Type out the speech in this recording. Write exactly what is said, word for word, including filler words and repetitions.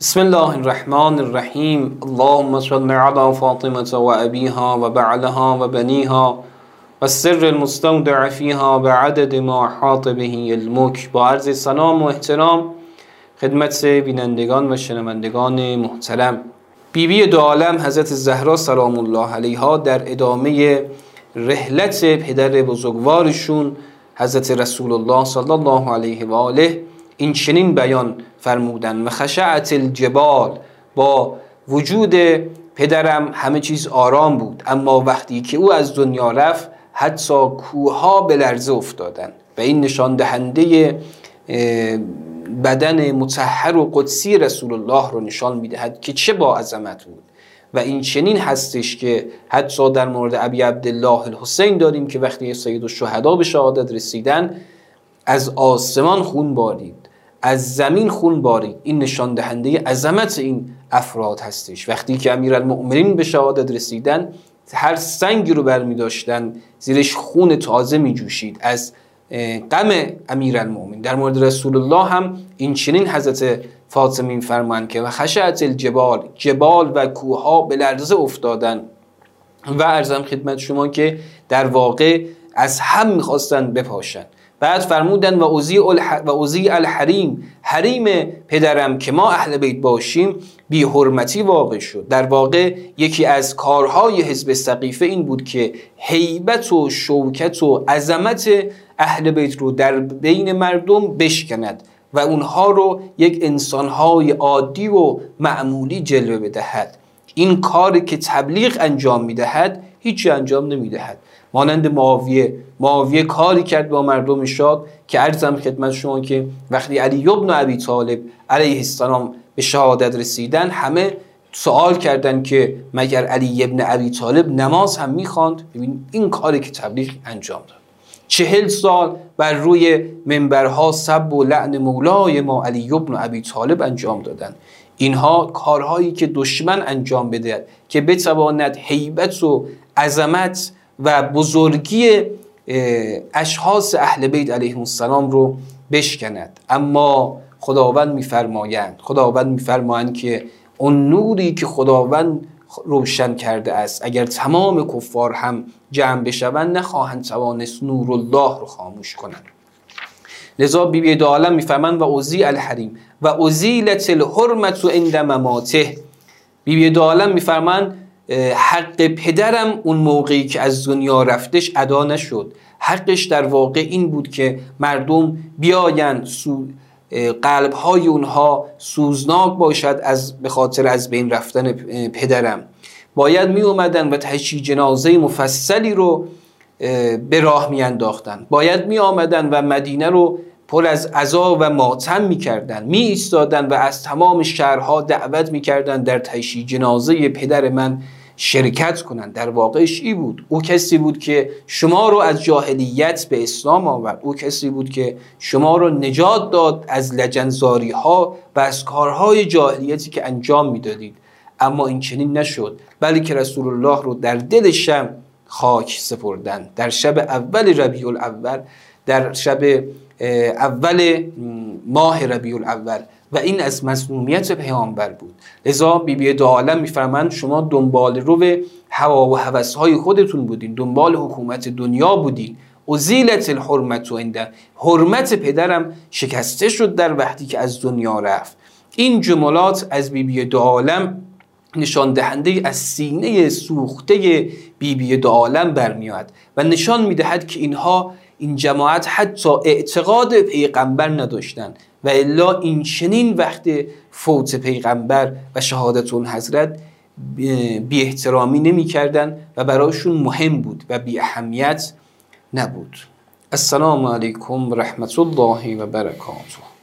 بسم الله الرحمن الرحیم. اللهم صل علی فاطمة و ابیها و بعلها و بنیها و السر المستودع فیها بعدد ما احاط به علمک. با عرض سلام و احترام خدمت بینندگان و شنوندگان محترم، بیبی دو عالم حضرت زهرا سلام الله علیها در ادامه رحلت پدر بزرگوارشون حضرت رسول الله صلی الله علیه و آله این چنین بیان فرمودن: و خشعت الجبال، با وجود پدرم همه چیز آرام بود، اما وقتی که او از دنیا رفت حتی کوهها به لرزه افتادن. و این نشان دهنده بدن مطهر و قدسی رسول الله رو نشان میدهد که چه با عظمت بود. و این چنین هستش که حتی در مورد ابی عبدالله الحسین داریم که وقتی سید الشهدا به شهادت رسیدن از آسمان خون بارید، از زمین خون بارید. این نشان دهنده عظمت این افراد هستش. وقتی که امیرالمؤمنین به شهادت رسیدن هر سنگی رو برمی داشتن زیرش خون تازه می جوشید از غم امیرالمؤمنین. در مورد رسول الله هم این چنین حضرت فاطمه فرمان که و خشعت الجبال، جبال و کوهها به لرزه افتادن. و عرضم خدمت شما که در واقع از هم میخواستن بپاشن. بعد فرمودن و اوزی و اوزی الحریم، حریم پدرم که ما اهل بیت باشیم بی حرمتی واقع شد. در واقع یکی از کارهای حزب سقیفه این بود که هیبت و شوکت و عظمت اهل بیت رو در بین مردم بشکند و اونها رو یک انسانهای عادی و معمولی جلوه بدهد. این کاری که تبلیغ انجام میدهد هیچی انجام نمیدهد. مانند معاویه معاویه کاری کرد با مردم شاد که عرضم خدمت شما که وقتی علی ابن ابی طالب علیه السلام به شهادت رسیدن همه سوال کردن که مگر علی ابن ابی طالب نماز هم میخواند؟ ببین این کاری که تبلیغ انجام داد. چهل سال بر روی منبرها سب و لعن مولای ما علی ابن ابی طالب انجام دادن. اینها کارهایی که دشمن انجام بده که بتواند هیبت و عظمت و بزرگی اشخاص اهل بیت علیهم السلام رو بشکند. اما خداوند میفرمایند خداوند میفرمایند که اون نوری که خداوند روشن کرده است اگر تمام کفار هم جمع بشوند نخواهند توانست نور الله رو خاموش کنند. لذا بیبی دو عالم میفرمایند و اوزی الحریم و ازیلت الحرمت عند مماته. بیبی دو عالم میفرمایند حق پدرم اون موقعی که از دنیا رفتش ادا نشد. حقش در واقع این بود که مردم بیاین قلبهای اونها سوزناک باشد از به خاطر از بین رفتن پدرم. باید می اومدن و تشییع جنازه مفصلی رو به راه می انداختن. باید می آمدن و مدینه رو پر از عزا و ماتم می کردن، می ایستادن و از تمام شهرها دعوت می کردن در تشییع جنازه پدر من شرکت کنند. در واقعش ای بود. او کسی بود که شما رو از جاهلیت به اسلام آورد. او کسی بود که شما رو نجات داد از لجنزاری ها و از کارهای جاهلیتی که انجام می دادید. اما این چنین نشد، بلکه رسول الله رو در دل شم خاک سپردن. در شب اول ربیع الاول، در شب اول ماه ربیع الاول، و این از مسمومیت پیامبر بود. لذا بیبی دو عالم میفرمایند شما دنبال رو هوا و هوس‌های خودتون بودین، دنبال حکومت دنیا بودین. ازیلت الحرمت و عنده، حرمت پدرم شکسته شد در وقتی که از دنیا رفت. این جملات از بیبی دو عالم نشان دهنده از سینه سوخته بیبی دو عالم برمیاد و نشان میدهد که اینها این جماعت حتی اعتقاد پیغمبر نداشتن و الا این چنین وقت فوت پیغمبر و شهادت اون حضرت بی احترامی نمی کردن و برایشون مهم بود و بی اهمیت نبود. السلام علیکم و رحمت الله و برکاته.